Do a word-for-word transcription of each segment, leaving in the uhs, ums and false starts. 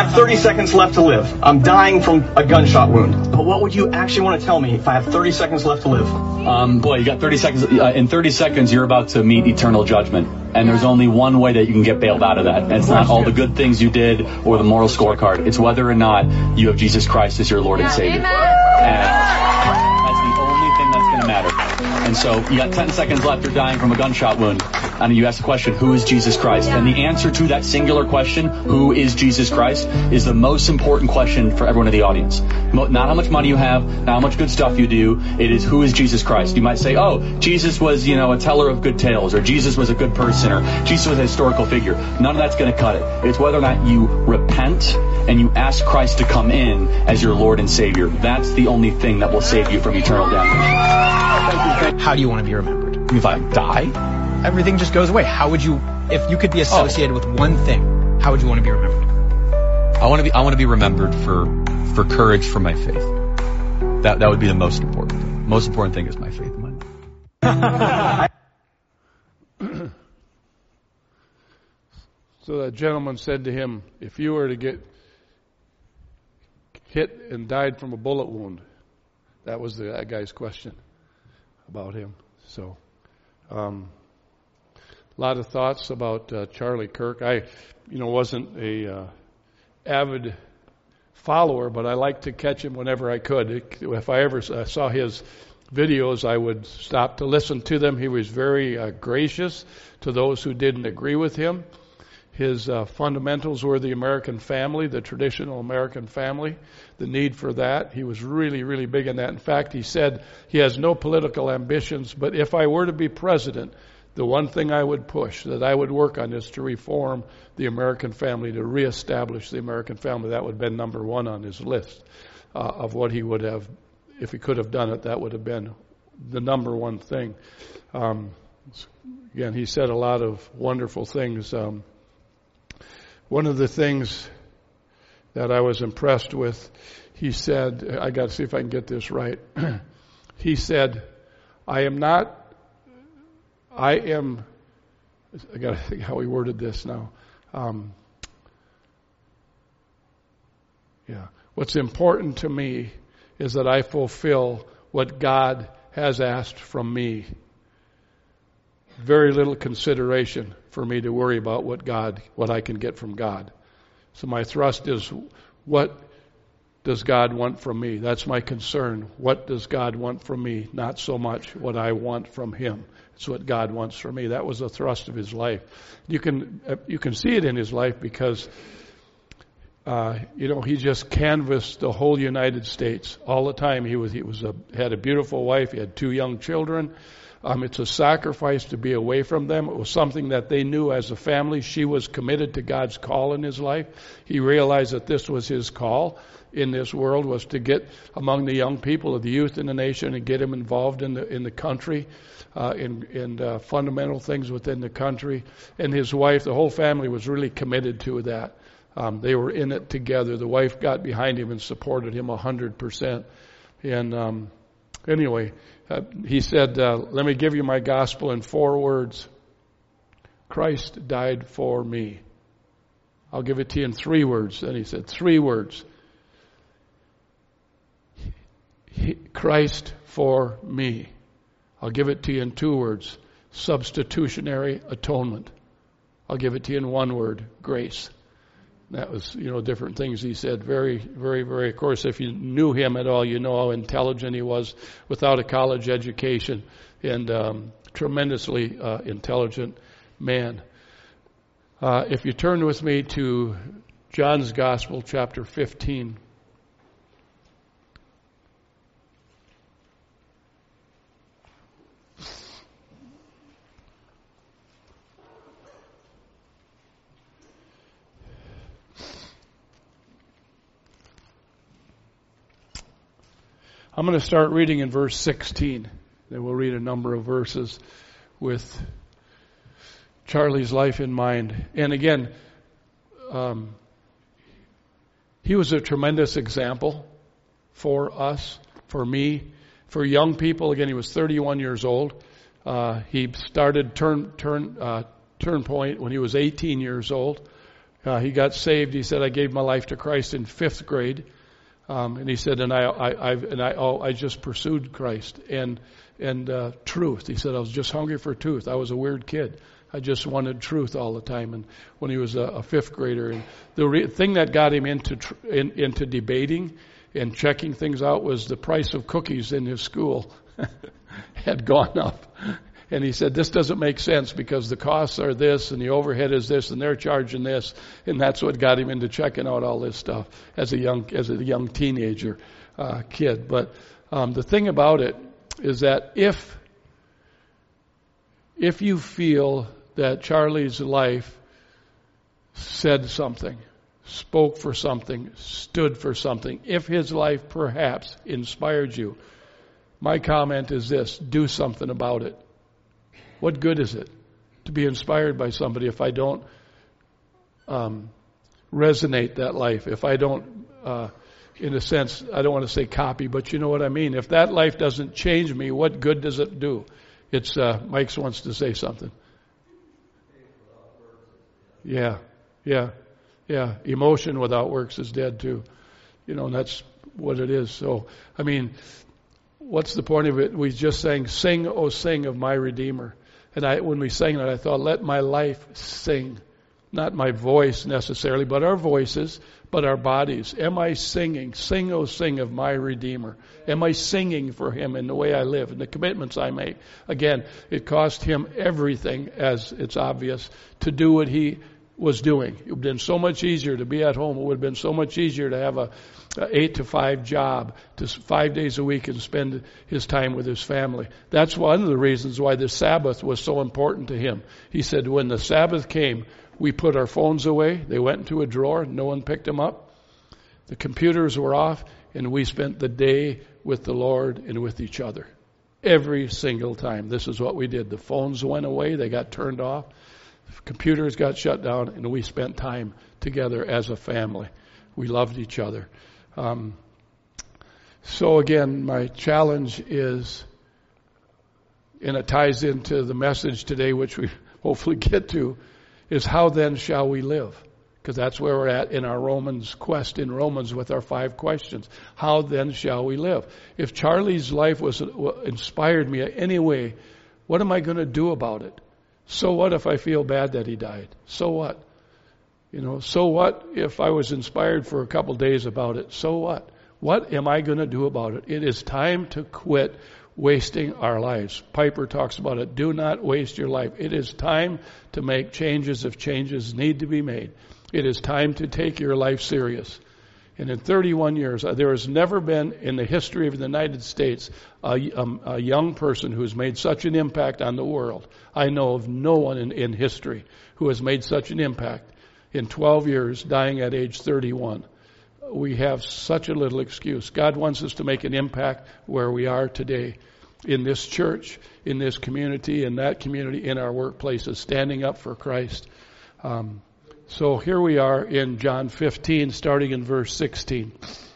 have thirty seconds left to live. I'm dying from a gunshot wound. But what would you actually want to tell me if I have thirty seconds left to live? Um, boy, you got thirty seconds. Uh, in thirty seconds, you're about to meet eternal judgment. And there's only one way that you can get bailed out of that. And it's not all the good things you did or the moral scorecard. It's whether or not you have Jesus Christ as your Lord and Savior. And that's the only thing that's going to matter. And so you got ten seconds left. You're dying from a gunshot wound. And you ask the question, who is Jesus Christ? And the answer to that singular question, who is Jesus Christ, is the most important question for everyone in the audience. Not how much money you have, not how much good stuff you do. It is, who is Jesus Christ? You might say, oh, Jesus was, you know, a teller of good tales, or Jesus was a good person, or Jesus was a historical figure. None of that's going to cut it. It's whether or not you repent and you ask Christ to come in as your Lord and Savior. That's the only thing that will save you from eternal damnation. How do you want to be remembered? If I die? Everything just goes away. How would you, if you could be associated oh. with one thing, how would you want to be remembered? I want to be, I want to be remembered for, for courage for my faith. That, that would be the most important thing. Most important thing is my faith in mine. So that gentleman said to him, if you were to get hit and died from a bullet wound, that was the, that guy's question about him. So, um, a lot of thoughts about uh, Charlie Kirk. I, you know, wasn't a uh, avid follower, but I liked to catch him whenever I could. If I ever saw his videos, I would stop to listen to them. He was very uh, gracious to those who didn't agree with him. His uh, fundamentals were the American family, the traditional American family, the need for that. He was really, really big in that. In fact, he said he has no political ambitions, but if I were to be president, the one thing I would push, that I would work on, is to reform the American family, to reestablish the American family. That would have been number one on his list uh, of what he would have, if he could have done it, that would have been the number one thing. Um, again, he said a lot of wonderful things. Um, one of the things that I was impressed with, he said, I got to see if I can get this right. He said, I am not I am, I got to think how he worded this now. Um, yeah. What's important to me is that I fulfill what God has asked from me. Very little consideration for me to worry about what God, what I can get from God. So my thrust is, what does God want from me? That's my concern. What does God want from me? Not so much what I want from Him. It's what God wants from me. That was the thrust of his life. You can you can see it in his life because uh, you know he just canvassed the whole United States all the time. He was he was a, had a beautiful wife. He had two young children. Um, it's a sacrifice to be away from them. It was something that they knew as a family. She was committed to God's call in his life. He realized that this was his call in this world, was to get among the young people of the youth in the nation and get them involved in the in the country, uh, in in uh, fundamental things within the country. And his wife, the whole family, was really committed to that. Um, they were in it together. The wife got behind him and supported him a hundred percent. And um, anyway, uh, he said, uh, "Let me give you my gospel in four words. Christ died for me." I'll give it to you in three words. Then he said, three words. He, Christ for me. I'll give it to you in two words. Substitutionary atonement. I'll give it to you in one word. Grace. That was, you know, different things he said. Very, very, very, of course, if you knew him at all, you know how intelligent he was without a college education, and um, tremendously uh, intelligent man. Uh, if you turn with me to John's Gospel, chapter fifteen. I'm going to start reading in verse sixteen. Then we'll read a number of verses with Charlie's life in mind. And again, um, he was a tremendous example for us, for me, for young people. Again, he was thirty-one years old. Uh, he started turn turn uh, turn point when he was eighteen years old, Uh, he got saved. He said, I gave my life to Christ in fifth grade. Um, and he said, and I, I, I've, and I, oh, I just pursued Christ and, and, uh, truth. He said, I was just hungry for truth. I was a weird kid. I just wanted truth all the time. And when he was a, a fifth grader, and the re- thing that got him into, tr- in, into debating and checking things out was the price of cookies in his school had gone up. And he said, this doesn't make sense because the costs are this and the overhead is this and they're charging this. And that's what got him into checking out all this stuff as a young, as a young teenager, uh, kid. But, um, the thing about it is that if, if you feel that Charlie's life said something, spoke for something, stood for something, if his life perhaps inspired you, my comment is this: do something about it. What good is it to be inspired by somebody if I don't um, resonate that life, if I don't, uh, in a sense, I don't want to say copy, but you know what I mean. If that life doesn't change me, what good does it do? It's uh, Mike wants to say something. Yeah, yeah, yeah. Emotion without works is dead too. You know, and that's what it is. So, I mean, what's the point of it? We just sang, "Sing, O sing of my Redeemer." And I, when we sang that, I thought, let my life sing. Not my voice necessarily, but our voices, but our bodies. Am I singing? Sing, O sing of my Redeemer. Am I singing for Him in the way I live and the commitments I make? Again, it cost Him everything, as it's obvious, to do what He was doing. It would have been so much easier to be at home. It would have been so much easier to have a, a eight to five job, to five days a week and spend his time with his family. That's one of the reasons why the Sabbath was so important to him. He said when the Sabbath came, we put our phones away. They went into a drawer. No one picked them up. The computers were off, and we spent the day with the Lord and with each other. Every single time. This is what we did. The phones went away. They got turned off. Computers got shut down, and we spent time together as a family. We loved each other. Um, so again, my challenge is, and it ties into the message today, which we hopefully get to, is how then shall we live? Because that's where we're at in our Romans quest in Romans with our five questions. How then shall we live? If Charlie's life was inspired me in any way, what am I going to do about it? So what if I feel bad that he died? So what? You know, so what if I was inspired for a couple days about it? So what? What am I going to do about it? It is time to quit wasting our lives. Piper talks about it. Do not waste your life. It is time to make changes if changes need to be made. It is time to take your life serious. And in thirty-one years, there has never been in the history of the United States a, a, a young person who has made such an impact on the world. I know of no one in, in history who has made such an impact in twelve years, dying at age thirty-one. We have such a little excuse. God wants us to make an impact where we are today, in this church, in this community, in that community, in our workplaces, standing up for Christ. Um, So here we are in John fifteen, starting in verse sixteen.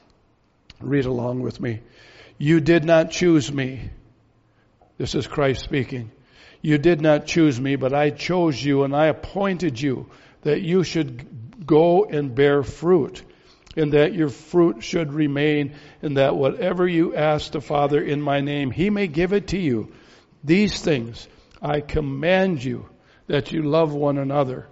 Read along with me. You did not choose me. This is Christ speaking. You did not choose me, but I chose you and I appointed you that you should go and bear fruit, and that your fruit should remain, and that whatever you ask the Father in my name, He may give it to you. These things I command you, that you love one another.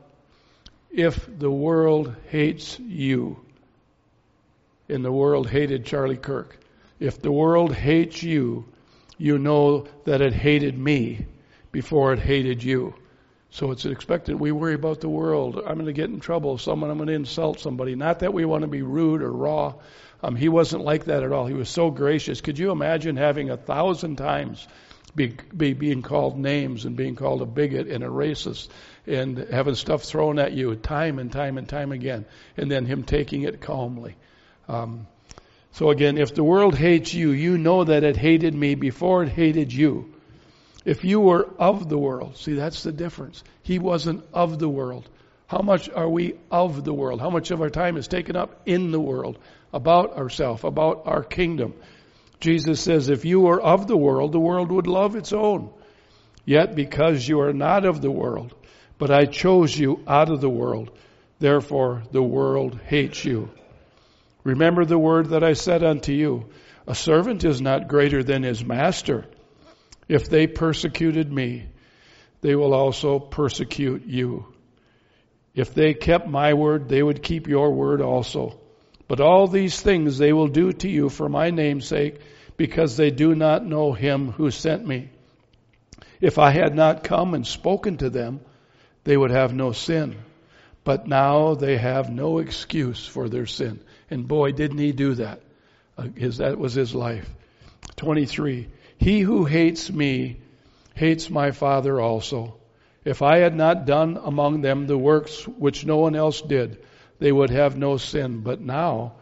If the world hates you, and the world hated Charlie Kirk, if the world hates you, you know that it hated me before it hated you. So it's expected we worry about the world. I'm going to get in trouble. Someone, I'm going to insult somebody. Not that we want to be rude or raw. Um, he wasn't like that at all. He was so gracious. Could you imagine having a thousand times Be, be being called names and being called a bigot and a racist and having stuff thrown at you time and time and time again, and then him taking it calmly. Um, so again, if the world hates you, you know that it hated me before it hated you. If you were of the world, see, that's the difference. He wasn't of the world. How much are we of the world? How much of our time is taken up in the world, about ourselves, about our kingdom? Jesus says, if you were of the world, the world would love its own. Yet because you are not of the world, but I chose you out of the world, Therefore the world hates you. Remember the word that I said unto you, a servant is not greater than his master. If they persecuted me, they will also persecute you. If they kept my word, they would keep your word also. But all these things they will do to you for my name's sake, because they do not know him who sent me. If I had not come and spoken to them, they would have no sin. But now they have no excuse for their sin. And boy, didn't he do that. Uh, his, that was his life. twenty-three. He who hates me hates my Father also. If I had not done among them the works which no one else did, they would have no sin. But now,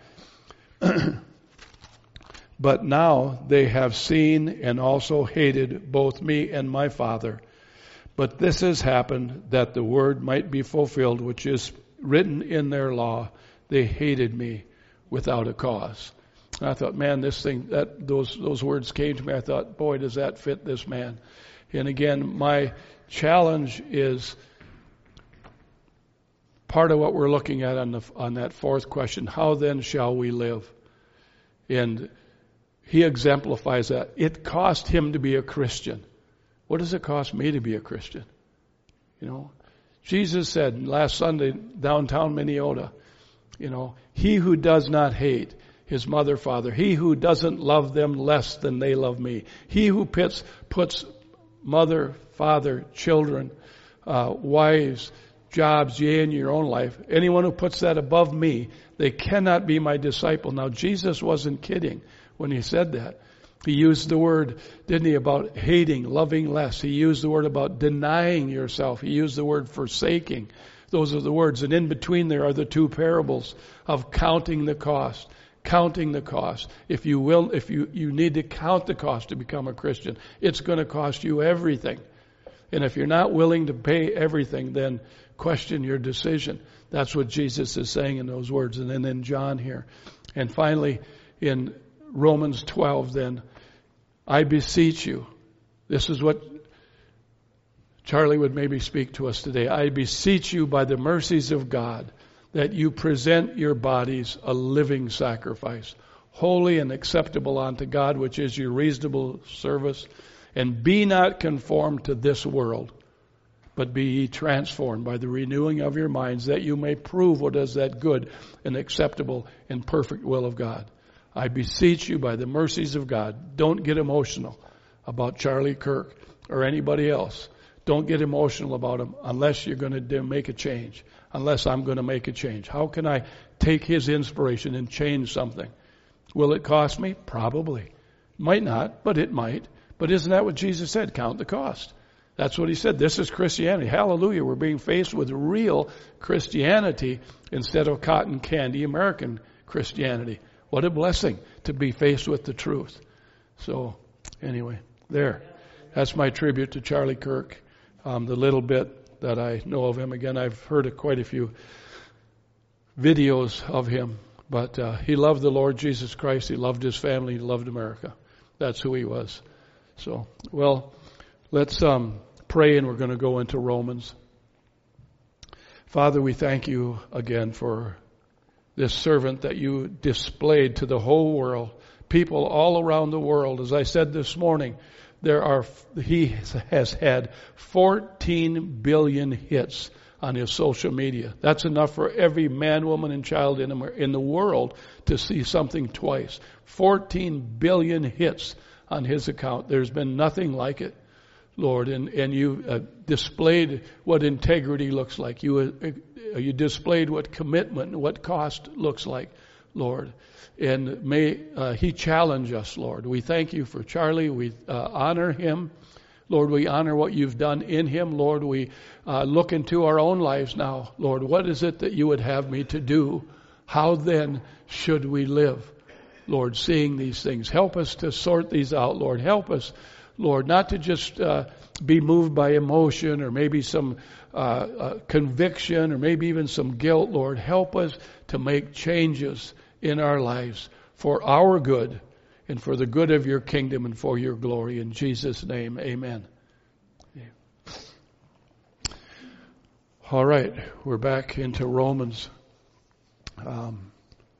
but now they have seen and also hated both me and my Father. But this has happened that the word might be fulfilled, which is written in their law. They hated me without a cause. And I thought, man, this thing, that those those words came to me. I thought, boy, does that fit this man. And again, my challenge is part of what we're looking at on the on that fourth question. How then shall we live? And he exemplifies that. It cost him to be a Christian. What does it cost me to be a Christian? You know, Jesus said last Sunday, downtown Minneota, you know, he who does not hate his mother, father, he who doesn't love them less than they love me, he who puts, puts mother, father, children, uh, wives, jobs, yea, in your own life, anyone who puts that above me, they cannot be my disciple. Now, Jesus wasn't kidding when he said that. He used the word, didn't he, about hating, loving less. He used the word about denying yourself. He used the word forsaking. Those are the words. And in between there are the two parables of counting the cost. Counting the cost. If you will, if you, you need to count the cost to become a Christian, it's going to cost you everything. And if you're not willing to pay everything, then question your decision. That's what Jesus is saying in those words. And then in John here. And finally, in Romans twelve, then, I beseech you. This is what Charlie would maybe speak to us today. I beseech you by the mercies of God that you present your bodies a living sacrifice, holy and acceptable unto God, which is your reasonable service. And be not conformed to this world, but be ye transformed by the renewing of your minds, that you may prove what is that good and acceptable and perfect will of God. I beseech you by the mercies of God, don't get emotional about Charlie Kirk or anybody else. Don't get emotional about him unless you're going to make a change, unless I'm going to make a change. How can I take his inspiration and change something? Will it cost me? Probably. Might not, but it might. But isn't that what Jesus said? Count the cost. That's what he said. This is Christianity. Hallelujah. We're being faced with real Christianity instead of cotton candy American Christianity. What a blessing to be faced with the truth. So, anyway, there. That's my tribute to Charlie Kirk. Um, the little bit that I know of him. Again, I've heard of quite a few videos of him. But uh, he loved the Lord Jesus Christ. He loved his family. He loved America. That's who he was. So, well, let's um, pray, and we're going to go into Romans. Father, we thank you again for this servant that you displayed to the whole world, people all around the world. As I said this morning, there are he has had fourteen billion hits on his social media. That's enough for every man, woman, and child in in the world to see something twice. fourteen billion hits on his account. There's been nothing like it, Lord, and and you uh, displayed what integrity looks like. You uh, you displayed what commitment and what cost looks like, Lord. And may uh, he challenge us, Lord. We thank you for Charlie. We uh, honor him. Lord, we honor what you've done in him. Lord, we uh, look into our own lives now. Lord, what is it that you would have me to do? How then should we live? Lord, seeing these things. Help us to sort these out, Lord. Help us, Lord, not to just uh, be moved by emotion or maybe some uh, uh, conviction or maybe even some guilt, Lord. Help us to make changes in our lives for our good and for the good of your kingdom and for your glory. In Jesus' name, amen. All right, we're back into Romans. Um,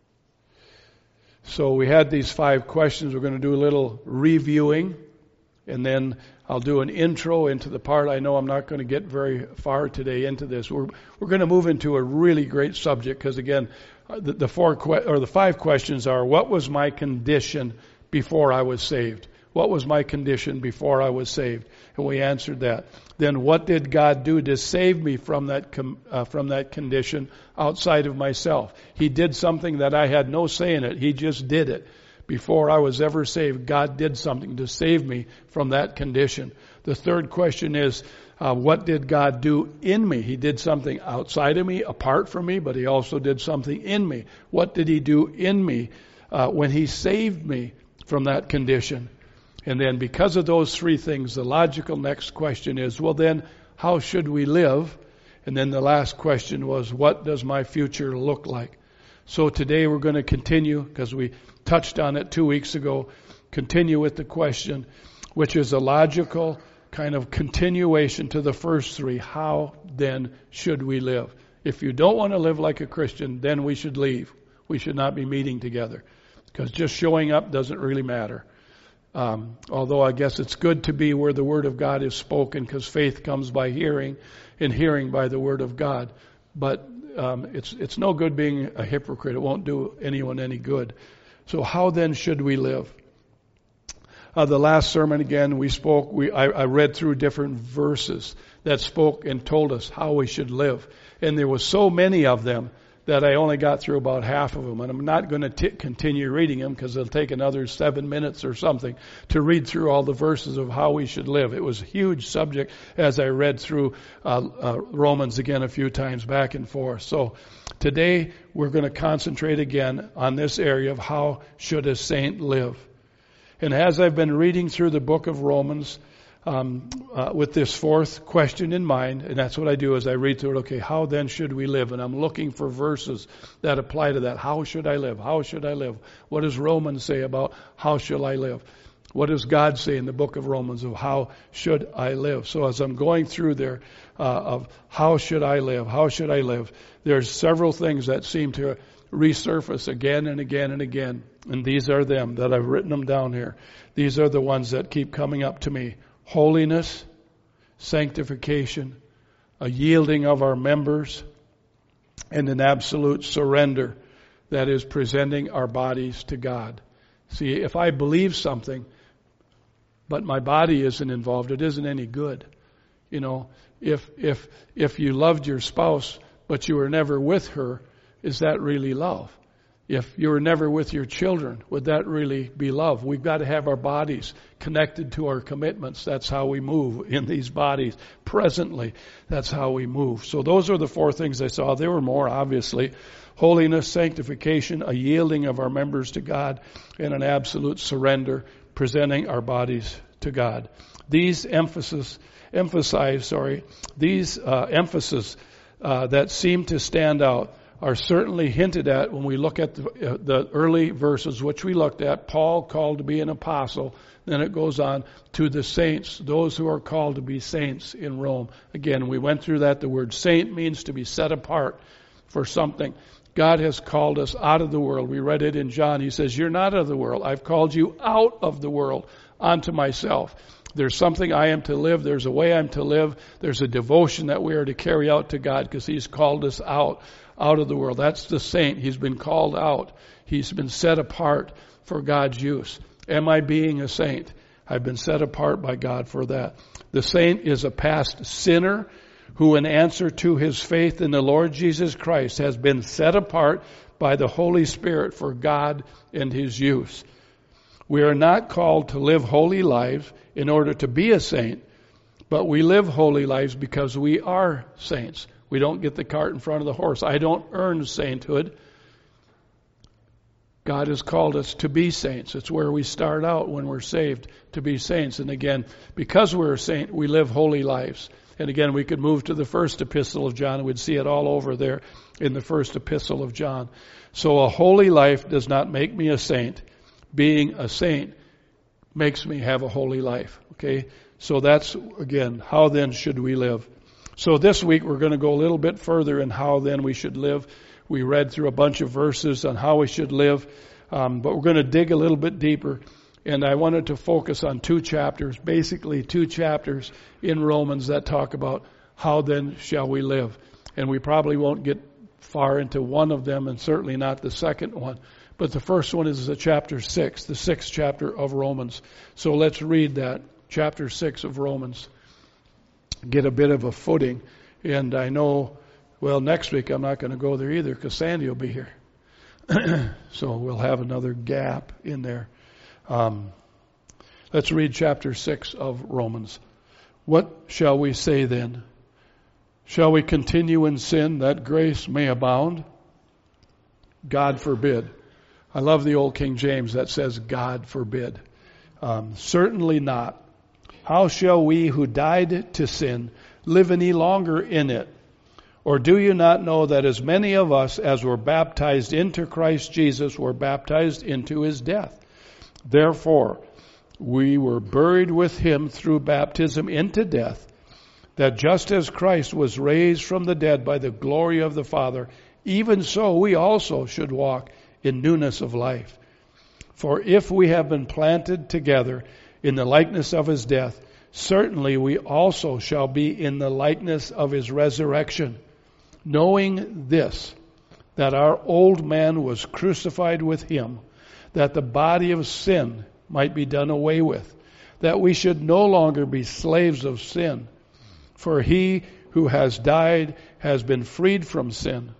so we had these five questions. We're going to do a little reviewing, and then I'll do an intro into the part. I know I'm not going to get very far today into this. We're we're going to move into a really great subject because, again, the, the four que- or the five questions are: what was my condition before I was saved? What was my condition before I was saved? And we answered that. Then what did God do to save me from that com- uh, from that condition outside of myself? He did something that I had no say in it. He just did it. Before I was ever saved, God did something to save me from that condition. The third question is, uh, what did God do in me? He did something outside of me, apart from me, but He also did something in me. What did He do in me uh, when He saved me from that condition? And then because of those three things, the logical next question is, well then, how should we live? And then the last question was, what does my future look like? So today we're going to continue, because we touched on it two weeks ago, continue with the question, which is a logical kind of continuation to the first three. How then should we live? If you don't want to live like a Christian, then we should leave. We should not be meeting together, because just showing up doesn't really matter. Um, although I guess it's good to be where the Word of God is spoken, because faith comes by hearing, and hearing by the Word of God. But um, it's it's no good being a hypocrite. It won't do anyone any good. So how then should we live? Uh, the last sermon, again, we spoke. We I, I read through different verses that spoke and told us how we should live, and there were so many of them that I only got through about half of them. And I'm not going to t- continue reading them because it'll take another seven minutes or something to read through all the verses of how we should live. It was a huge subject as I read through uh, uh, Romans again a few times back and forth. So today we're going to concentrate again on this area of how should a saint live. And as I've been reading through the book of Romans, Um, uh, with this fourth question in mind, and that's what I do as I read through it. Okay, how then should we live? And I'm looking for verses that apply to that. How should I live? How should I live? What does Romans say about how shall I live? What does God say in the book of Romans of how should I live? So as I'm going through there uh, of how should I live? How should I live? There's several things that seem to resurface again and again and again. And these are them that I've written them down here. These are the ones that keep coming up to me. Holiness, sanctification, a yielding of our members, and an absolute surrender, that is presenting our bodies to God. See, if I believe something, but my body isn't involved, it isn't any good. You know, if if if you loved your spouse, but you were never with her, is that really love? If you were never with your children, would that really be love? We've got to have our bodies connected to our commitments. That's how we move in these bodies. Presently, that's how we move. So those are the four things I saw. There were more, obviously. Holiness, sanctification, a yielding of our members to God, and an absolute surrender, presenting our bodies to God. These emphasis, emphasize, sorry, these uh, emphasis uh, that seem to stand out are certainly hinted at when we look at the, uh, the early verses, which we looked at. Paul called to be an apostle. Then it goes on to the saints, those who are called to be saints in Rome. Again, we went through that. The word saint means to be set apart for something. God has called us out of the world. We read it in John. He says, you're not of the world. I've called you out of the world unto myself. There's something I am to live. There's a way I'm to live. There's a devotion that we are to carry out to God because He's called us out, out of the world. That's the saint. He's been called out. He's been set apart for God's use. Am I being a saint? I've been set apart by God for that. The saint is a past sinner who, in answer to his faith in the Lord Jesus Christ, has been set apart by the Holy Spirit for God and His use. We are not called to live holy lives in order to be a saint, but we live holy lives because we are saints. We don't get the cart in front of the horse. I don't earn sainthood. God has called us to be saints. It's where we start out when we're saved, to be saints. And again, because we're a saint, we live holy lives. And again, we could move to the first epistle of John, and we'd see it all over there in the first epistle of John. So a holy life does not make me a saint. Being a saint makes me have a holy life. Okay? So that's, again, how then should we live? So this week we're going to go a little bit further in how then we should live. We read through a bunch of verses on how we should live, um, but we're going to dig a little bit deeper. And I wanted to focus on two chapters, basically two chapters in Romans that talk about how then shall we live. And we probably won't get far into one of them, and certainly not the second one. But the first one is the chapter six, the sixth chapter of Romans. So let's read that, chapter six of Romans. Get a bit of a footing. And I know, well, next week I'm not going to go there either because Sandy will be here. So we'll have another gap in there. Um, let's read chapter six of Romans. What shall we say then? Shall we continue in sin that grace may abound? God forbid. I love the old King James that says God forbid. Um, certainly not. How shall we who died to sin live any longer in it? Or do you not know that as many of us as were baptized into Christ Jesus were baptized into his death? Therefore, we were buried with him through baptism into death, that just as Christ was raised from the dead by the glory of the Father, even so we also should walk in newness of life. For if we have been planted together in the likeness of his death, certainly we also shall be in the likeness of his resurrection, knowing this, that our old man was crucified with him, that the body of sin might be done away with, that we should no longer be slaves of sin. For he who has died has been freed from sin.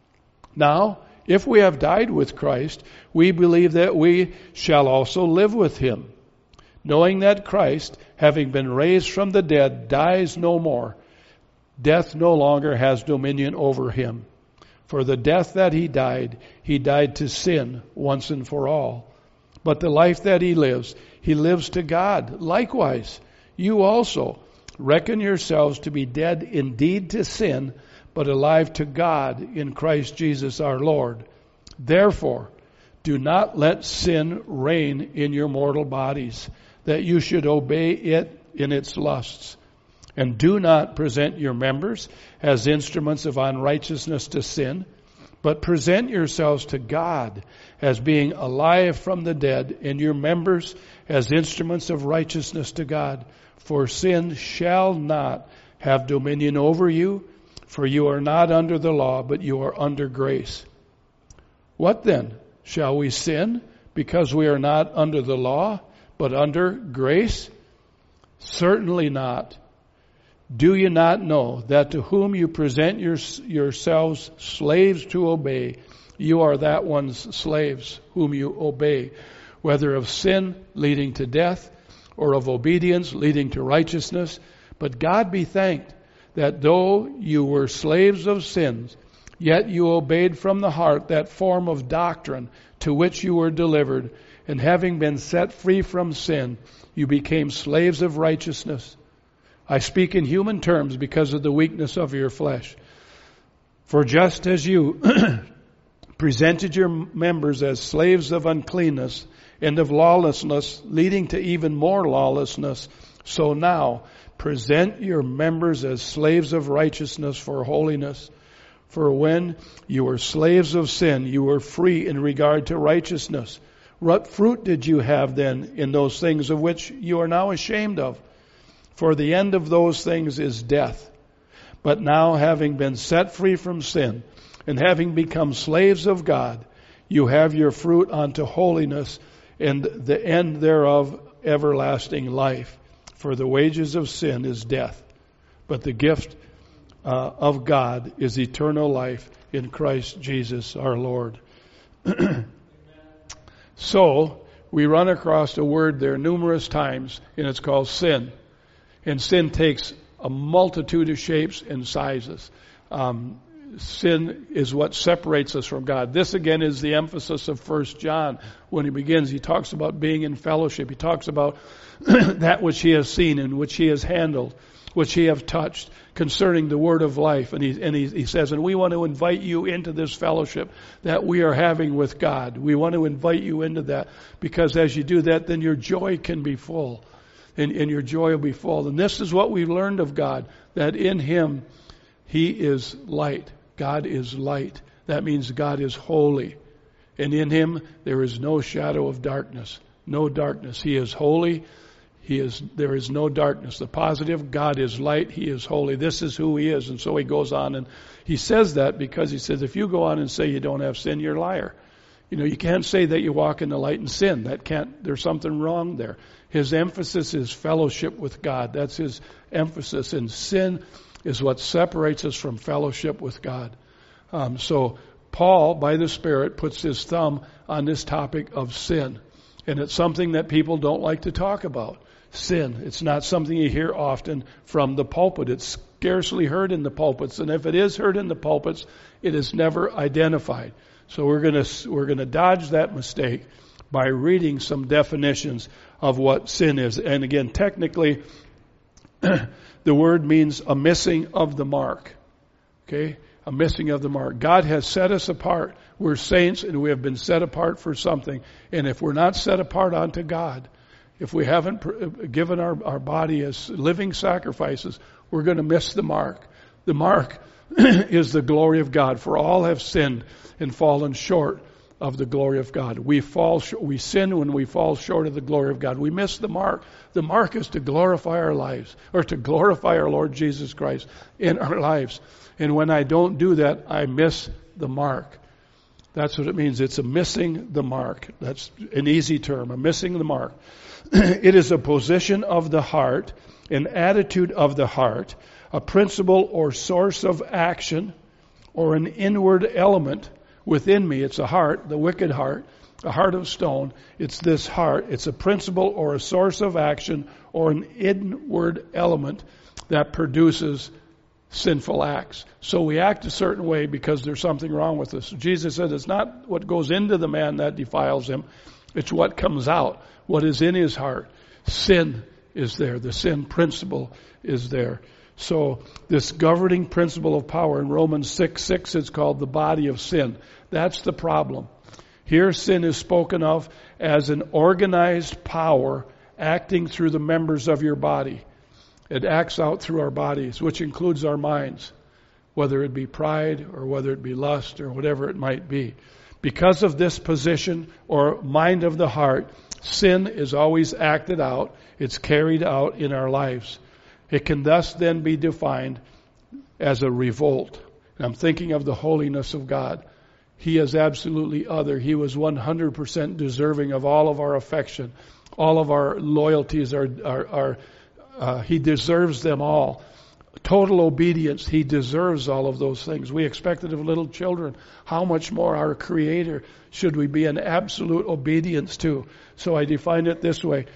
Now, if we have died with Christ, we believe that we shall also live with him, knowing that Christ, having been raised from the dead, dies no more. Death no longer has dominion over him. For the death that he died, he died to sin once and for all. But the life that he lives, he lives to God. Likewise, you also reckon yourselves to be dead indeed to sin, but alive to God in Christ Jesus our Lord. Therefore, do not let sin reign in your mortal bodies, that you should obey it in its lusts. And do not present your members as instruments of unrighteousness to sin, but present yourselves to God as being alive from the dead, and your members as instruments of righteousness to God. For sin shall not have dominion over you, for you are not under the law, but you are under grace. What then? Shall we sin because we are not under the law, but under grace? Certainly not. Do you not know that to whom you present your, yourselves slaves to obey, you are that one's slaves whom you obey, whether of sin leading to death or of obedience leading to righteousness? But God be thanked that though you were slaves of sins, yet you obeyed from the heart that form of doctrine to which you were delivered, and having been set free from sin, you became slaves of righteousness. I speak in human terms because of the weakness of your flesh. For just as you presented your members as slaves of uncleanness and of lawlessness, leading to even more lawlessness, so now present your members as slaves of righteousness for holiness. For when you were slaves of sin, you were free in regard to righteousness. What fruit did you have then in those things of which you are now ashamed of? For the end of those things is death. But now, having been set free from sin, and having become slaves of God, you have your fruit unto holiness, and the end thereof everlasting life. For the wages of sin is death, but the gift uh, of God is eternal life in Christ Jesus our Lord. So, we run across a word there numerous times, and it's called sin. And sin takes a multitude of shapes and sizes. Um, sin is what separates us from God. This again is the emphasis of First John. When he begins, he talks about being in fellowship. He talks about that which he has seen and which he has handled, which he has touched concerning the word of life. And he, and he, he says, and we want to invite you into this fellowship that we are having with God. We want to invite you into that, because as you do that, then your joy can be full. And, and your joy will be full. And this is what we learned of God, that in him he is light. God is light. That means God is holy. And in him there is no shadow of darkness. No darkness. He is holy. He is, there is no darkness. The positive, God is light. He is holy. This is who he is. And so he goes on and he says that because he says, if you go on and say you don't have sin, you're a liar. You know, you can't say that you walk in the light and sin. That can't, there's something wrong there. His emphasis is fellowship with God. That's his emphasis. And sin is what separates us from fellowship with God. Um, so Paul, by the Spirit, puts his thumb on this topic of sin. And it's something that people don't like to talk about. Sin. It's not something you hear often from the pulpit. It's scarcely heard in the pulpits. And if it is heard in the pulpits, it is never identified. So we're going to we're going to dodge that mistake by reading some definitions of what sin is. And again, technically, the word means a missing of the mark. Okay? A missing of the mark. God has set us apart. We're saints and we have been set apart for something. And if we're not set apart unto God, if we haven't given our, our body as living sacrifices, we're going to miss the mark. The mark is the glory of God. For all have sinned and fallen short of the glory of God. We fall, we sin when we fall short of the glory of God. We miss the mark. The mark is to glorify our lives, or to glorify our Lord Jesus Christ in our lives. And when I don't do that, I miss the mark. That's what it means. It's a missing the mark. That's an easy term, a missing the mark. It is a position of the heart, an attitude of the heart, a principle or source of action, or an inward element within me. It's a heart, the wicked heart, a heart of stone. It's this heart. It's a principle or a source of action or an inward element that produces sinful acts. So we act a certain way because there's something wrong with us. Jesus said it's not what goes into the man that defiles him. It's what comes out, what is in his heart. Sin is there. The sin principle is there. So this governing principle of power in Romans six six, it's called the body of sin. That's the problem. Here sin is spoken of as an organized power acting through the members of your body. It acts out through our bodies, which includes our minds, whether it be pride or whether it be lust or whatever it might be. Because of this position or mind of the heart, sin is always acted out. It's carried out in our lives. It can thus then be defined as a revolt. And I'm thinking of the holiness of God. He is absolutely other. He was one hundred percent deserving of all of our affection. All of our loyalties are, are, are uh, he deserves them all. Total obedience. He deserves all of those things. We expect it of little children. How much more our Creator should we be in absolute obedience to? So I define it this way.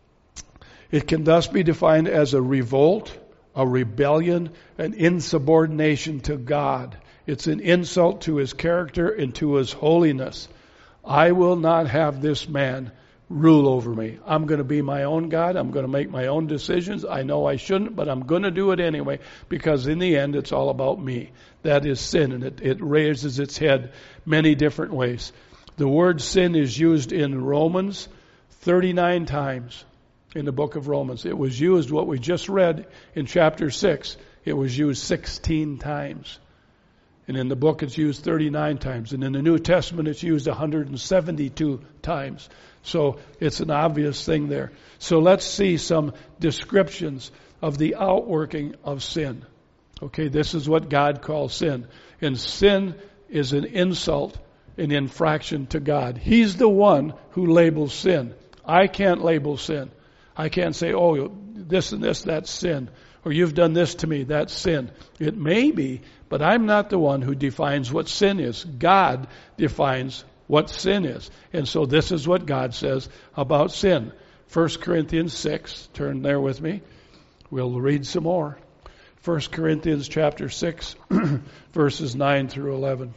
It can thus be defined as a revolt, a rebellion, an insubordination to God. It's an insult to his character and to his holiness. I will not have this man rule over me. I'm going to be my own God. I'm going to make my own decisions. I know I shouldn't, but I'm going to do it anyway, because in the end it's all about me. That is sin, and it, it raises its head many different ways. The word sin is used in Romans thirty-nine times in the book of Romans. It was used, what we just read in chapter six, it was used sixteen times. And in the book it's used thirty-nine times. And in the New Testament it's used one hundred seventy-two times. So it's an obvious thing there. So let's see some descriptions of the outworking of sin. Okay, this is what God calls sin. And sin is an insult, an infraction to God. He's the one who labels sin. I can't label sin. I can't say, oh, this and this, that's sin. Or you've done this to me, that's sin. It may be, but I'm not the one who defines what sin is. God defines what sin is. And so this is what God says about sin. First Corinthians six, turn there with me. We'll read some more. First Corinthians chapter six, verses nine through eleven.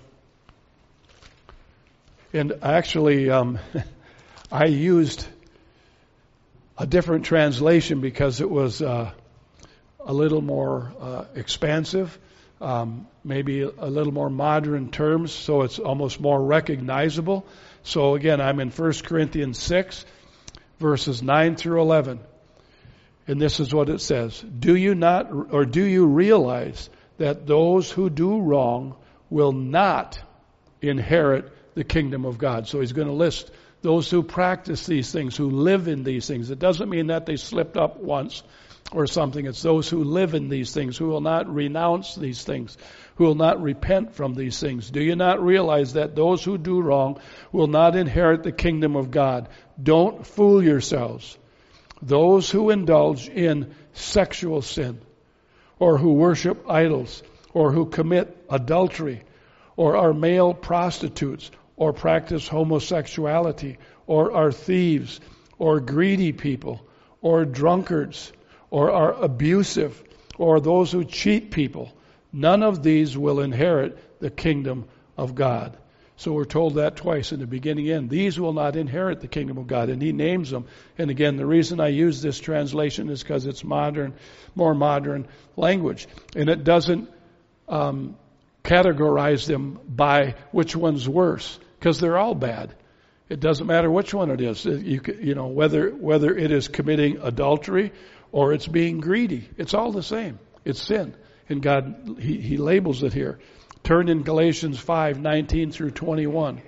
And actually, um, I used a different translation because it was uh, a little more uh, expansive. Um, maybe a little more modern terms, so it's almost more recognizable. So again, I'm in First Corinthians six, verses nine through eleven. And this is what it says. Do you not, or do you realize that those who do wrong will not inherit the kingdom of God? So he's going to list those who practice these things, who live in these things. It doesn't mean that they slipped up once or something. It's those who live in these things, who will not renounce these things, who will not repent from these things. Do you not realize that those who do wrong will not inherit the kingdom of God? Don't fool yourselves. Those who indulge in sexual sin, or who worship idols, or who commit adultery, or are male prostitutes, or practice homosexuality, or are thieves, or greedy people, or drunkards, or are abusive, or those who cheat people, none of these will inherit the kingdom of God. So we're told that twice in the beginning and end. These will not inherit the kingdom of God. And he names them. And again, the reason I use this translation is because it's modern, more modern language. And it doesn't um, categorize them by which one's worse, because they're all bad. It doesn't matter which one it is. You, you know, whether whether it is committing adultery or it's being greedy. It's all the same. It's sin. And God, he, he labels it here. Turn in Galatians five, nineteen through twenty-one.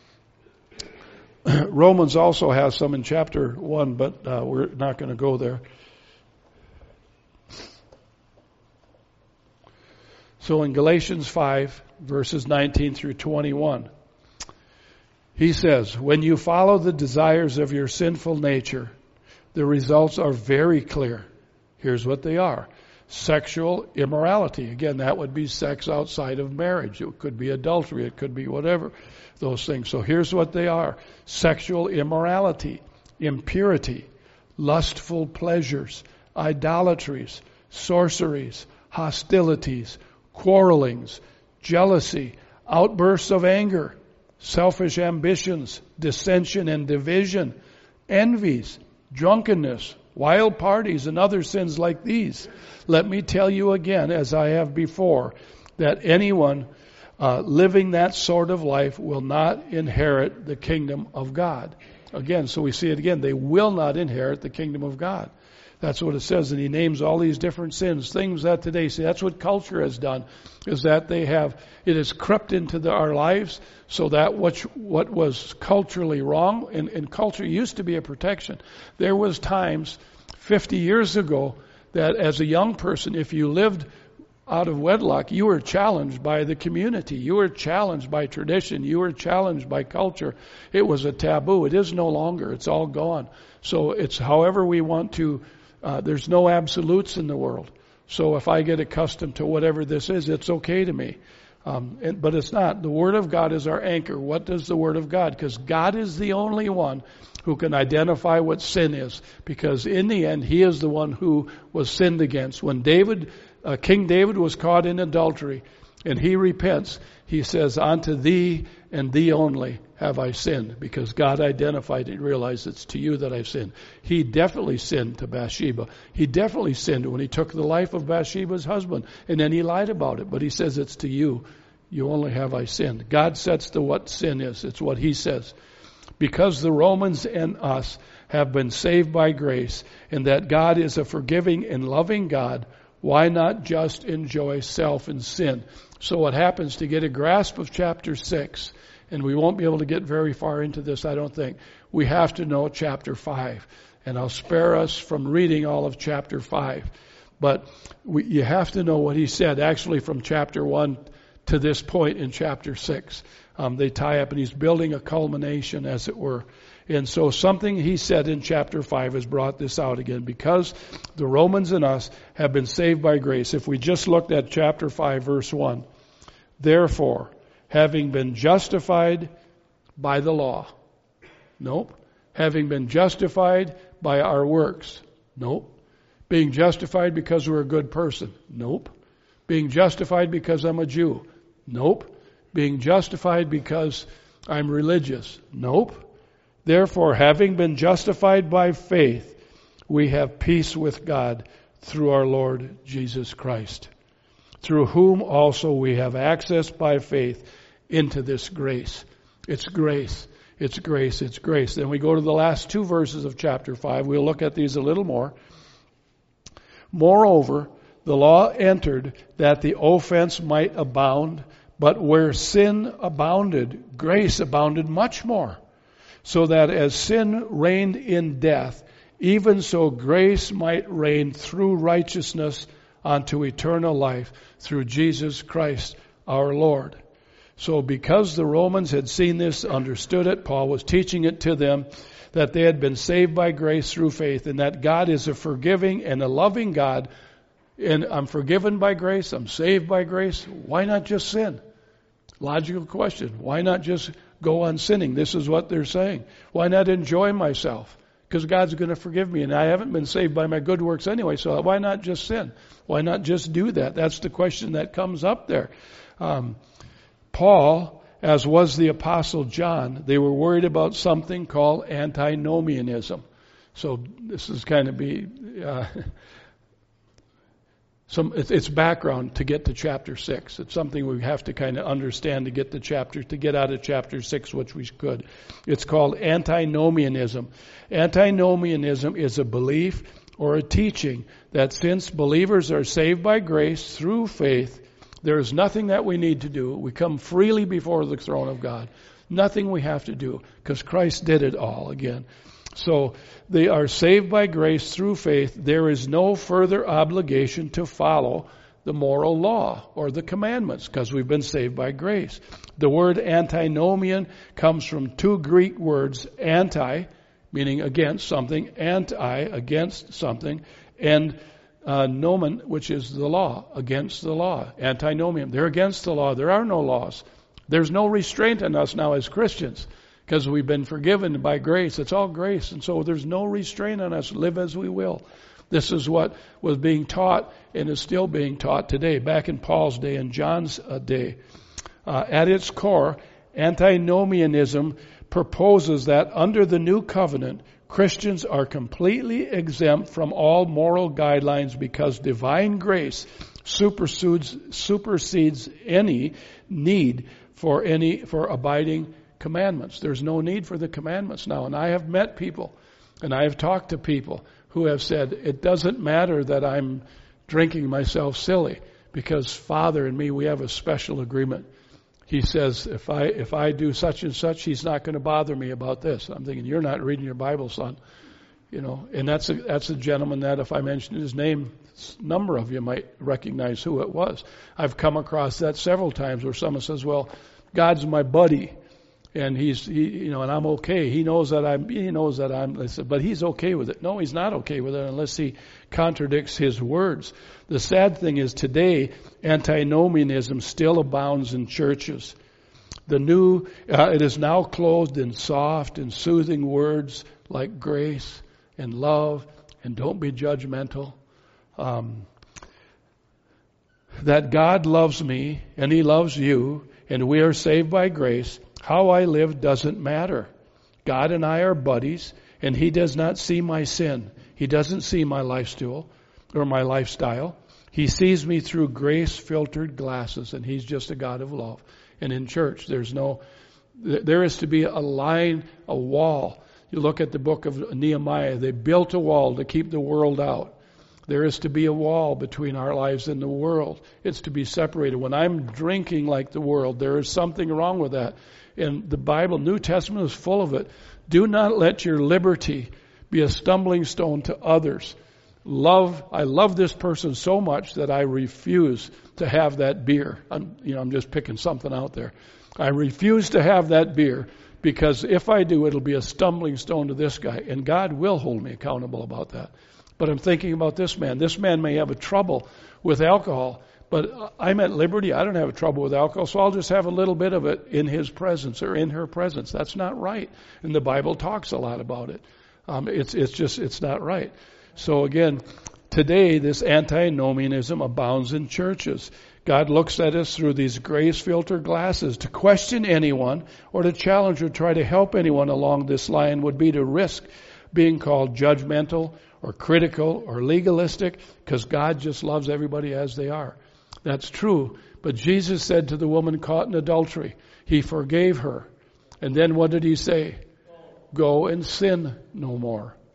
Romans also has some in chapter one, but uh, we're not going to go there. So in Galatians five, verses nineteen through twenty-one, he says, when you follow the desires of your sinful nature, the results are very clear. Here's what they are. Sexual immorality. Again, that would be sex outside of marriage. It could be adultery. It could be whatever, those things. So here's what they are. Sexual immorality, impurity, lustful pleasures, idolatries, sorceries, hostilities, quarrelings, jealousy, outbursts of anger, selfish ambitions, dissension and division, envies, drunkenness, wild parties, and other sins like these. Let me tell you again, as I have before, that anyone uh, living that sort of life will not inherit the kingdom of God. Again, so we see it again. They will not inherit the kingdom of God. That's what it says. And he names all these different sins, things that today, see, that's what culture has done, is that they have, it has crept into the, our lives so that what, what was culturally wrong, and, and culture used to be a protection. There was times fifty years ago that as a young person, if you lived out of wedlock, you were challenged by the community. You were challenged by tradition. You were challenged by culture. It was a taboo. It is no longer. It's all gone. So it's however we want to. Uh, there's no absolutes in the world. So if I get accustomed to whatever this is, it's okay to me. Um, and, but it's not. The Word of God is our anchor. What does the Word of God? Because God is the only one who can identify what sin is. Because in the end, He is the one who was sinned against. When David, uh, King David was caught in adultery, and he repents, he says, unto thee and thee only have I sinned, because God identified and realized it's to you that I've sinned. He definitely sinned to Bathsheba. He definitely sinned when he took the life of Bathsheba's husband, and then he lied about it. But he says it's to you. You only have I sinned. God sets to what sin is. It's what he says. Because the Romans and us have been saved by grace, and that God is a forgiving and loving God, why not just enjoy self and sin? So what happens, to get a grasp of chapter six, and we won't be able to get very far into this, I don't think, we have to know chapter five. And I'll spare us from reading all of chapter five. But we, you have to know what he said, actually from chapter one to this point in chapter six. Um, they tie up, and he's building a culmination, as it were. And so something he said in chapter five has brought this out again, because the Romans and us have been saved by grace. If we just looked at chapter five, verse one, therefore, having been justified by the law. Nope. Having been justified by our works. Nope. Being justified because we're a good person. Nope. Being justified because I'm a Jew. Nope. Being justified because I'm religious. Nope. Therefore, having been justified by faith, we have peace with God through our Lord Jesus Christ, through whom also we have access by faith into this grace. It's grace. It's grace. It's grace. Then we go to the last two verses of chapter five. We'll look at these a little more. Moreover, the law entered that the offense might abound, but where sin abounded, grace abounded much more, so that as sin reigned in death, even so grace might reign through righteousness unto eternal life through Jesus Christ our Lord. So because the Romans had seen this, understood it, Paul was teaching it to them, that they had been saved by grace through faith, and that God is a forgiving and a loving God. And I'm forgiven by grace, I'm saved by grace. Why not just sin? Logical question. Why not just go on sinning? This is what they're saying. Why not enjoy myself? Because God's going to forgive me, and I haven't been saved by my good works anyway, so why not just sin? Why not just do that? That's the question that comes up there. Um, Paul, as was the Apostle John, they were worried about something called antinomianism. So this is kind of be uh, some. It's background to get to chapter six. It's something we have to kind of understand to get to chapter to get out of chapter six, which we could. It's called antinomianism. Antinomianism is a belief or a teaching that since believers are saved by grace through faith, there is nothing that we need to do. We come freely before the throne of God. Nothing we have to do because Christ did it all again. So they are saved by grace through faith. There is no further obligation to follow the moral law or the commandments because we've been saved by grace. The word antinomian comes from two Greek words, anti, meaning against something, anti, against something, and uh, nomen, which is the law, against the law, antinomian. They're against the law. There are no laws. There's no restraint on us now as Christians because we've been forgiven by grace. It's all grace, and so there's no restraint on us. Live as we will. This is what was being taught and is still being taught today, back in Paul's day and John's uh, day. Uh, at its core, antinomianism proposes that under the new covenant, Christians are completely exempt from all moral guidelines because divine grace supersedes, supersedes any need for any for abiding commandments. There's no need for the commandments now. And I have met people and I have talked to people who have said, it doesn't matter that I'm drinking myself silly because Father and me, we have a special agreement. He says, if I if I do such and such, he's not going to bother me about this. I'm thinking, you're not reading your Bible, son. You know, and that's a, that's a gentleman that if I mentioned his name, a number of you might recognize who it was. I've come across that several times where someone says, well, God's my buddy. And he's, he, you know, and I'm okay. He knows that I'm, he knows that I'm, I said, but he's okay with it. No, he's not okay with it unless he contradicts his words. The sad thing is today, antinomianism still abounds in churches. The new, uh, it is now clothed in soft and soothing words like grace and love and don't be judgmental. Um, that God loves me and he loves you and we are saved by grace. How I live doesn't matter. God and I are buddies, and he does not see my sin. He doesn't see my lifestyle or my lifestyle. He sees me through grace-filtered glasses, and he's just a God of love. And in church, there's no, there is to be a line, a wall. You look at the book of Nehemiah, they built a wall to keep the world out. There is to be a wall between our lives and the world. It's to be separated. When I'm drinking like the world, there is something wrong with that. And the Bible, New Testament is full of it. Do not let your liberty be a stumbling stone to others. Love, I love this person so much that I refuse to have that beer. I'm, you know, I'm just picking something out there. I refuse to have that beer because if I do, it'll be a stumbling stone to this guy. And God will hold me accountable about that. But I'm thinking about this man. This man may have a trouble with alcohol, but I'm at liberty. I don't have a trouble with alcohol, so I'll just have a little bit of it in his presence or in her presence. That's not right. And the Bible talks a lot about it. Um, it's it's just, it's not right. So again, today this antinomianism abounds in churches. God looks at us through these grace-filtered glasses. To question anyone or to challenge or try to help anyone along this line would be to risk being called judgmental or critical or legalistic because God just loves everybody as they are. That's true. But Jesus said to the woman caught in adultery, he forgave her. And then what did he say? Go and sin no more.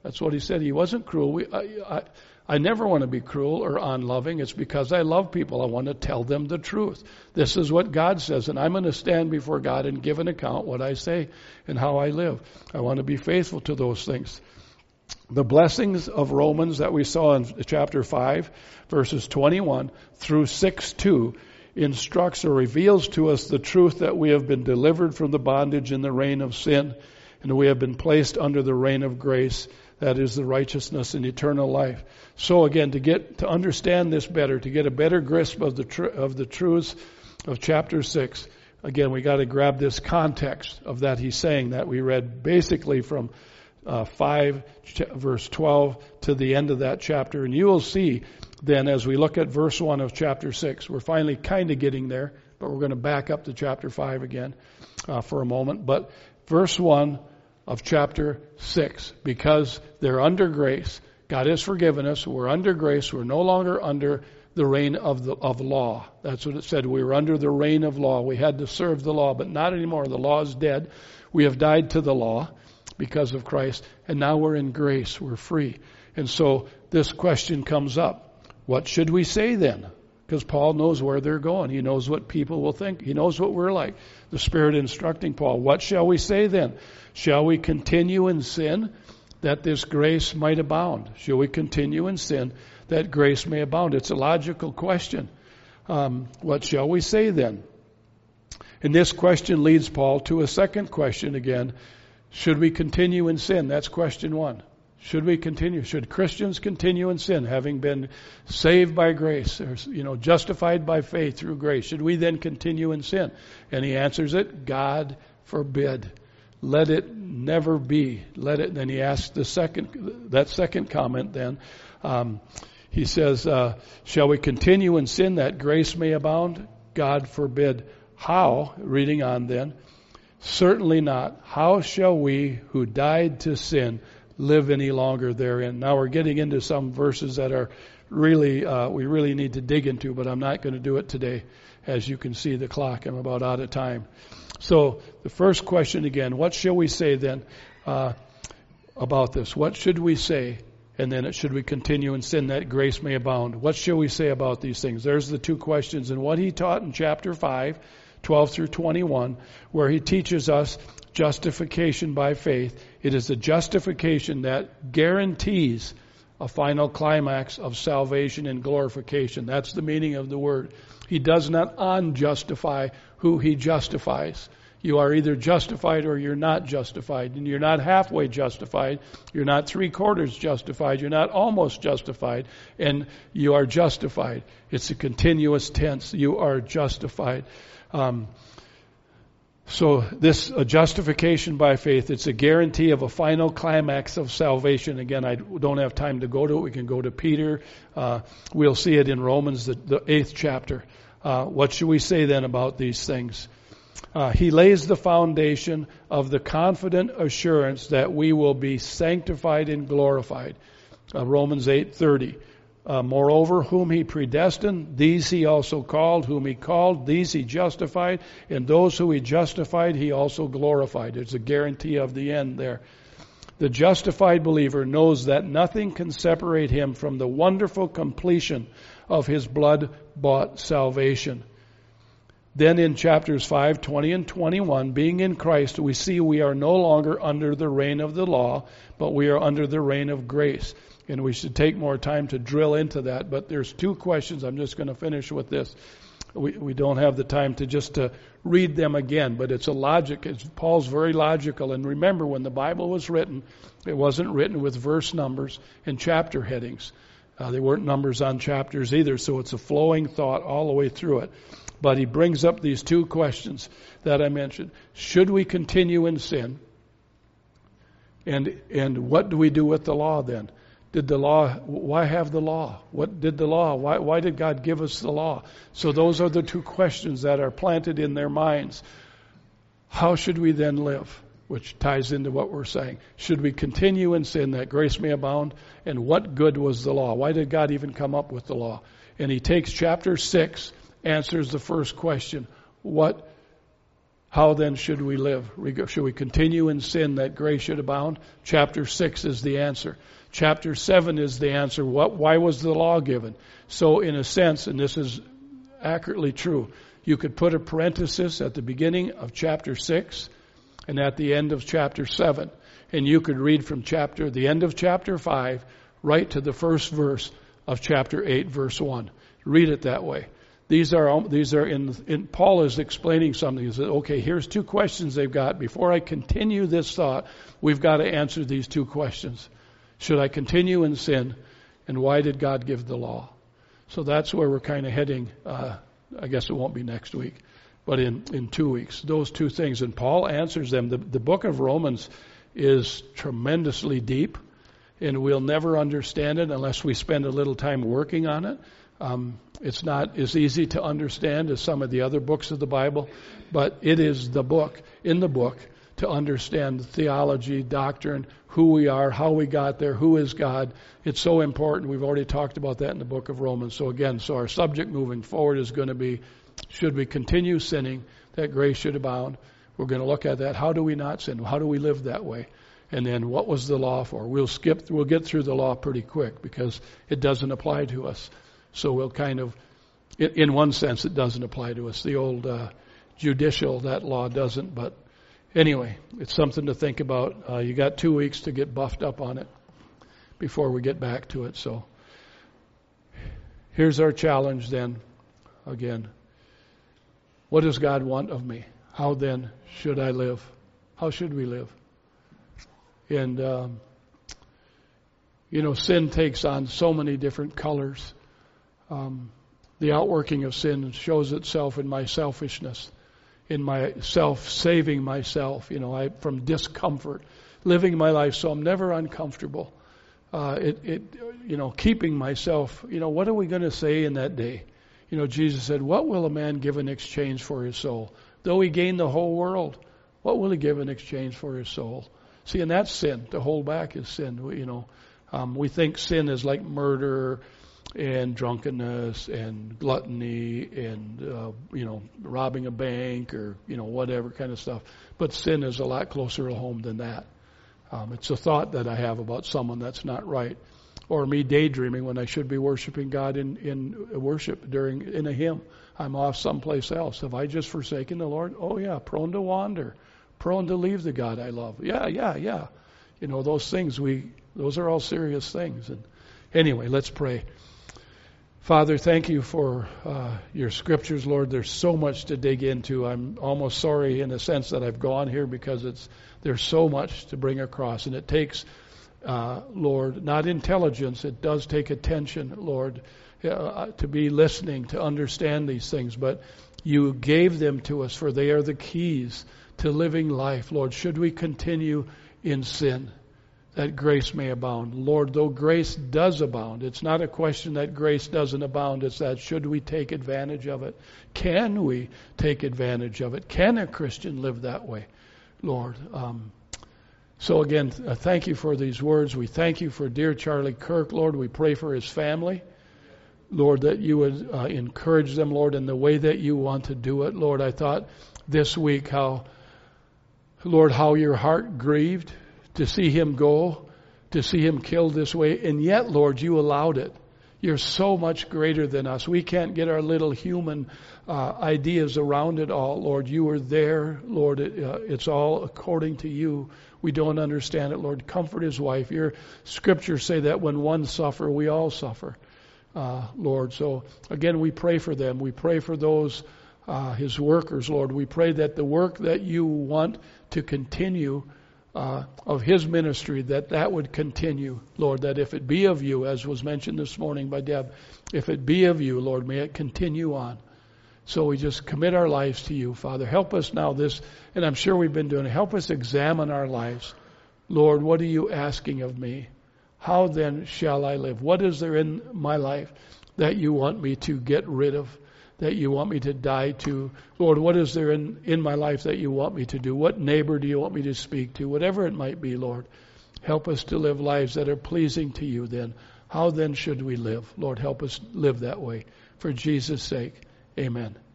That's what he said. He wasn't cruel. We, I, I, I never want to be cruel or unloving. It's because I love people. I want to tell them the truth. This is what God says, and I'm going to stand before God and give an account what I say and how I live. I want to be faithful to those things. The blessings of Romans that we saw in chapter five, verses twenty-one through six two, instructs or reveals to us the truth that we have been delivered from the bondage and the reign of sin, and we have been placed under the reign of grace, that is the righteousness and eternal life. So again, to get to understand this better, to get a better grasp of the tr- of the truths of chapter six, again, we got to grab this context of that he's saying that we read basically from uh, five, ch- verse twelve to the end of that chapter. And you will see then as we look at verse one of chapter six, we're finally kind of getting there, but we're going to back up to chapter five again uh, for a moment. But verse one of chapter six, because they're under grace, God has forgiven us, we're under grace, we're no longer under the reign of the of law. That's what it said. We were under the reign of law. We had to serve the law, but not anymore. The law is dead. We have died to the law because of Christ, and now we're in grace. We're free. And so this question comes up. What should we say then? Because Paul knows where they're going. He knows what people will think. He knows what we're like. The Spirit instructing Paul. What shall we say then? Shall we continue in sin that this grace might abound? Shall we continue in sin that grace may abound? It's a logical question. Um, what shall we say then? And this question leads Paul to a second question again. Should we continue in sin? That's question one. Should we continue? Should Christians continue in sin, having been saved by grace, or, you know, justified by faith through grace? Should we then continue in sin? And he answers it, God forbid. Let it never be. Let it. Then he asks the second, that second comment. Then um, he says, uh, "Shall we continue in sin that grace may abound? God forbid." How? Reading on then. Certainly not. How shall we who died to sin live any longer therein? Now we're getting into some verses that are really, uh, we really need to dig into, but I'm not going to do it today. As you can see the clock, I'm about out of time. So the first question again, what shall we say then uh, about this? What should we say? And then should we continue in sin that grace may abound? What shall we say about these things? There's the two questions. And what he taught in chapter five, twelve through twenty-one, where he teaches us justification by faith. It is a justification that guarantees a final climax of salvation and glorification. That's the meaning of the word. He does not unjustify who he justifies. You are either justified or you're not justified. And you're not halfway justified. You're not three quarters justified. You're not almost justified. And you are justified. It's a continuous tense. You are justified. Um, So this uh, justification by faith, it's a guarantee of a final climax of salvation. Again, I don't have time to go to it. We can go to Peter. Uh, we'll see it in Romans, the, the eighth chapter. Uh, what should we say then about these things? Uh, he lays the foundation of the confident assurance that we will be sanctified and glorified. Uh, Romans eight thirty. Uh, moreover, whom he predestined, these he also called. Whom he called, these he justified. And those who he justified, he also glorified. There's a guarantee of the end there. The justified believer knows that nothing can separate him from the wonderful completion of his blood-bought salvation. Then in chapters five, twenty, and twenty-one, being in Christ, we see we are no longer under the reign of the law, but we are under the reign of grace. And we should take more time to drill into that. But there's two questions. I'm just going to finish with this. We we don't have the time to just to read them again, but it's a logic. It's, Paul's very logical. And remember, when the Bible was written, it wasn't written with verse numbers and chapter headings. Uh, there weren't numbers on chapters either, so it's a flowing thought all the way through it. But he brings up these two questions that I mentioned. Should we continue in sin? And and what do we do with the law then? Did the law, why have the law? What did the law? Why, why did God give us the law? So those are the two questions that are planted in their minds. How should we then live? Which ties into what we're saying. Should we continue in sin that grace may abound? And what good was the law? Why did God even come up with the law? And he takes chapter six, answers the first question. What, How then should we live? Should we continue in sin that grace should abound? Chapter six is the answer. Chapter seven is the answer. What? Why was the law given? So in a sense, and this is accurately true, you could put a parenthesis at the beginning of chapter six and at the end of chapter seven. And you could read from chapter, the end of chapter five right to the first verse of chapter eight, verse one. Read it that way. These are these are in, in Paul is explaining something. He says, okay, here's two questions they've got. Before I continue this thought, we've got to answer these two questions. Should I continue in sin? And why did God give the law? So that's where we're kind of heading. Uh, I guess it won't be next week, but in, in two weeks. Those two things. And Paul answers them. The, the book of Romans is tremendously deep, and we'll never understand it unless we spend a little time working on it. Um, it's not as easy to understand as some of the other books of the Bible, but it is the book, in the book, to understand theology, doctrine, who we are, how we got there, who is God. It's so important. We've already talked about that in the book of Romans. So again, so our subject moving forward is going to be, should we continue sinning, that grace should abound? We're going to look at that. How do we not sin? How do we live that way? And then what was the law for? We'll skip, we'll get through the law pretty quick because it doesn't apply to us. So we'll kind of, in one sense, it doesn't apply to us. The old uh, judicial, that law doesn't. But anyway, it's something to think about. Uh, you got two weeks to get buffed up on it before we get back to it. So here's our challenge then. Again, what does God want of me? How then should I live? How should we live? And, um, you know, sin takes on so many different colors. Um, the outworking of sin shows itself in my selfishness, in my self-saving myself, you know, I from discomfort, living my life so I'm never uncomfortable. Uh, it, it, you know, keeping myself, you know, what are we going to say in that day? You know, Jesus said, what will a man give in exchange for his soul? Though he gain the whole world, what will he give in exchange for his soul? See, and that's sin. To hold back is sin. We, you know, um, we think sin is like murder and drunkenness and gluttony and, uh, you know, robbing a bank or, you know, whatever kind of stuff. But sin is a lot closer to home than that. Um, it's a thought that I have about someone that's not right. Or me daydreaming when I should be worshiping God in, in worship during in a hymn. I'm off someplace else. Have I just forsaken the Lord? Oh, yeah, prone to wander. Prone to leave the God I love. Yeah, yeah, yeah. You know, those things, we those are all serious things. And anyway, let's pray. Father, thank you for uh, your scriptures, Lord. There's so much to dig into. I'm almost sorry in the sense that I've gone here because it's there's so much to bring across. And it takes, uh, Lord, not intelligence. It does take attention, Lord, uh, to be listening, to understand these things. But you gave them to us, for they are the keys to living life. Lord, should we continue in sin, that grace may abound. Lord, though grace does abound, it's not a question that grace doesn't abound. It's that should we take advantage of it? Can we take advantage of it? Can a Christian live that way, Lord? Um, so again, uh, thank you for these words. We thank you for dear Charlie Kirk, Lord. We pray for his family. Lord, that you would uh, encourage them, Lord, in the way that you want to do it. Lord, I thought this week how, Lord, how your heart grieved to see him go, to see him killed this way. And yet, Lord, you allowed it. You're so much greater than us. We can't get our little human uh, ideas around it all, Lord. You were there, Lord. It, uh, it's all according to you. We don't understand it, Lord. Comfort his wife. Your scriptures say that when one suffer, we all suffer, uh, Lord. So, again, we pray for them. We pray for those, uh, his workers, Lord. We pray that the work that you want to continue Uh, of his ministry, that that would continue, Lord, that if it be of you, as was mentioned this morning by Deb, if it be of you, Lord, may it continue on. So we just commit our lives to you, Father. Help us now this, and I'm sure we've been doing it, help us examine our lives. Lord, what are you asking of me? How then shall I live? What is there in my life that you want me to get rid of, that you want me to die to? Lord, what is there in, in my life that you want me to do? What neighbor do you want me to speak to? Whatever it might be, Lord, help us to live lives that are pleasing to you then. How then should we live? Lord, help us live that way. For Jesus' sake, amen.